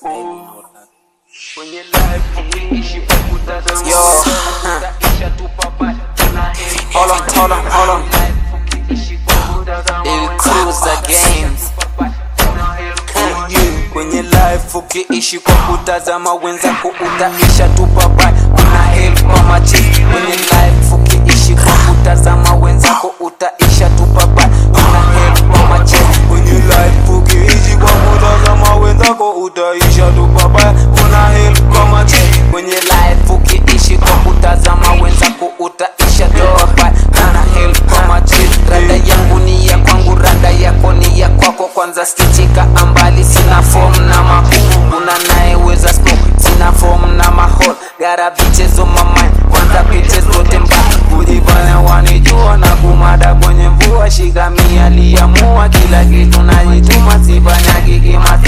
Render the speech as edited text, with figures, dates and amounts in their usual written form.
Kwenye life ukiishi kwa kutazama utaisha tu papa na heri. Hold on. It cruise the games. Kwenye life ukiishi kwa kutazama wenzako utaisha tu papa na heri kwa machi. Kwenye life ukiishi kwa kutazama wenzako utaisha tu papa na heri kwa machi. Kwenye life ukiishi kwa kutazama wenzako utaisha tu papa na heri kwa machi. Kwenye life ukiishi kwa kutazama wenzako utaisha tu papa na heri kwa machi. Rada yangu ni ya kwangu, rada yako ni ya kwako. Kwanza stichika ambali sina form na mahuu. Una naeweza smoke sina form na mahol. Gara bitches on my mind, kwanza bitches zote mbaya. Kujifanya wanijua na kumada kwenye mvua. Shika miali ya mua kila kitu najituma, sifanya gigima